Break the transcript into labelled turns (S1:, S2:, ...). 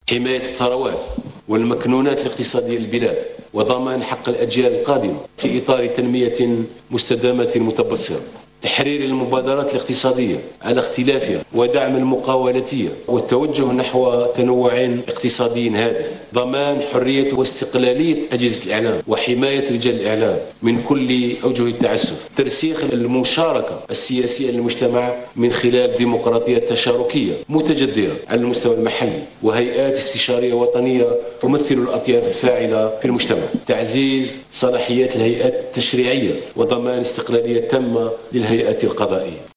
S1: حماية الثروات والمكنونات الاقتصادية للبلاد، وضمان حق الأجيال القادمة في إطار تنمية مستدامة متبصرة، تحرير المبادرات الاقتصادية على اختلافها ودعم المقاولاتية والتوجه نحو تنوع اقتصادي هادف، ضمان حرية واستقلالية أجهزة الإعلام وحماية رجال الإعلام من كل أوجه التعسف، ترسيخ المشاركة السياسية للمجتمع من خلال ديمقراطية تشاركية متجذرة على المستوى المحلي وهيئات استشارية وطنية تمثل الأطياف الفاعلة في المجتمع، تعزيز صلاحيات الهيئات التشريعية وضمان استقلالية تامة للهيئات القضائية.